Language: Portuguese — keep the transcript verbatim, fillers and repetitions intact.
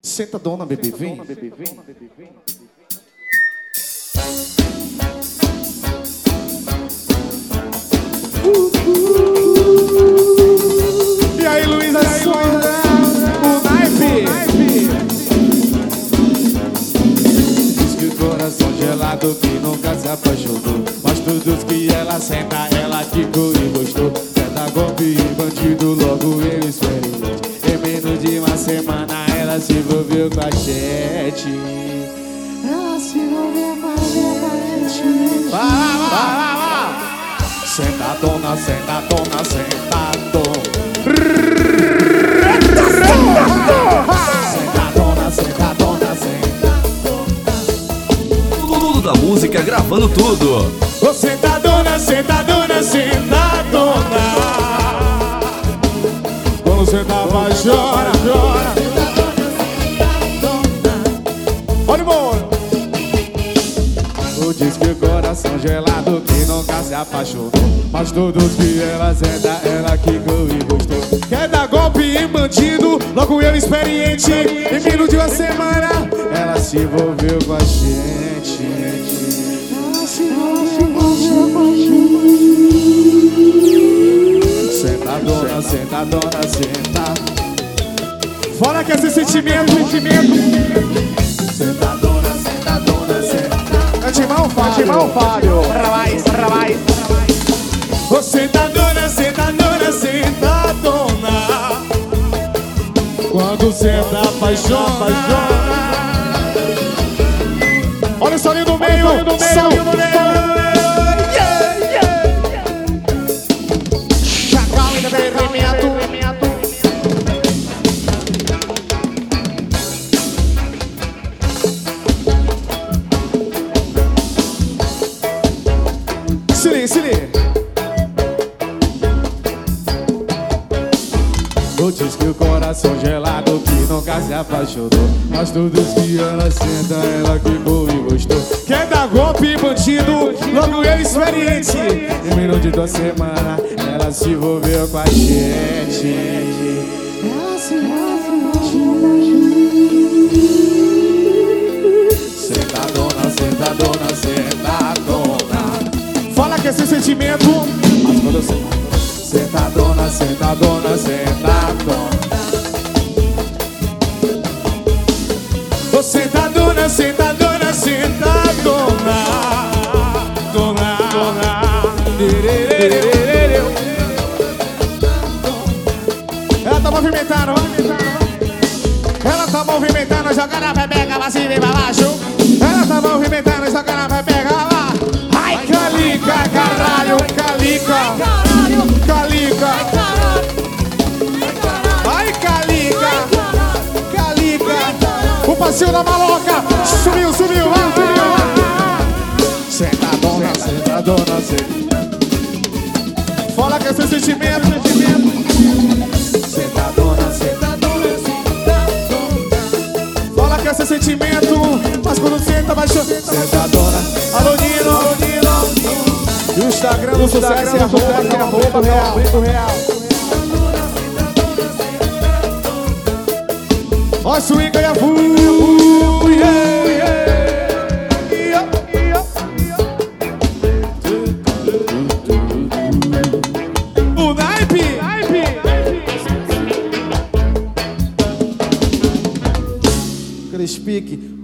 Senta, dona, bebê, vem. E aí, Luísa Sonda, o naipe. Diz que o coração gelado que nunca se apaixonou, mas todos que ela senta, ela ficou e gostou. Cada golpe e bandido, logo ele experiente. Em menos de uma semana ela se envolveu com a gente. Ela se envolveu com a gente. Vai lá, vai lá, vai lá. Sentadona, sentadona, sentadona. Sentadona, sentadona, sentadona. Tudo da música gravando tudo. Ô sentadona, sentadona, sentadona. Quando você tá apaixonada, chora. Olha o bolo. Diz que o coração gelado que nunca se apaixonou, mas todos que ela senta, ela quicou e gostou. Quer dar golpe em bandido, logo eu experiente. Em menos de uma semana, ela se envolveu com a gente. Ela se envolveu com a gente. Sentadona, sentadona, senta. Fora que esse sentimento, sentimento. Sentadona, sentadona, senta. Timão Fábio, Timão Fábio. Ravais, ravais. Ô sentadona, sentadona, sentadona. Quando senta, apaixona, apaixona. Olha o solinho do meio, solinho do meio, solinho do meio. Yeah, yeah. Chacal e derrimento. Se liga. Diz que o coração gelado que nunca se apaixonou, mas todos que ela senta, ela quicou e gostou. Quer dar golpe em bandido, logo eu experiente. Em menos de duas semanas, ela se envolveu com a gente. Ela se envolveu com a gente. Sentadona, sentadona, sentadona. Fala que esse sentimento, mas quando você sentadona, sentadona, sentadona. Ô sentadona, sentadona, sentadona. Dona, dona. Ela tá movimentando, ela tá movimentando, jogando a pepeca pra cima e pra baixo. Ela tá movimentando, jogando a pepeca lá. Ai, calica, caralho, calica, calica. Ai, calica, calica. O passinho da maloca subiu, subiu, vai, subiu. Sentadona, sentadona, sentadona. Fala que esse sentimento, sentimento. Sentadona, sentadona, sentadona. Fala que esse sentimento, mas quando senta, baixou. Sentadona. Alô, Nino, alô, Nino. E o Instagram do sucesso é arroba, que é arroba, real, Brito Real. Ó, swing e a vu, yeah, yeah. O naipe, naipe. Aquele pique.